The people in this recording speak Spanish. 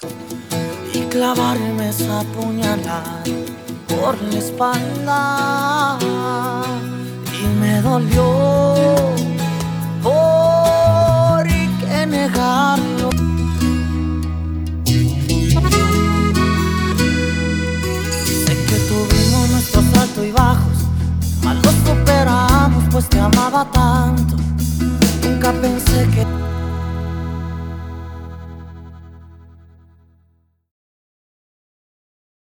y clavarme esa puñalada por la espalda. Y me dolió, ¿por qué negarlo? Sé que tuvimos nuestros altos y bajos, mas los superamos, pues te amaba tanto. Nunca pensé que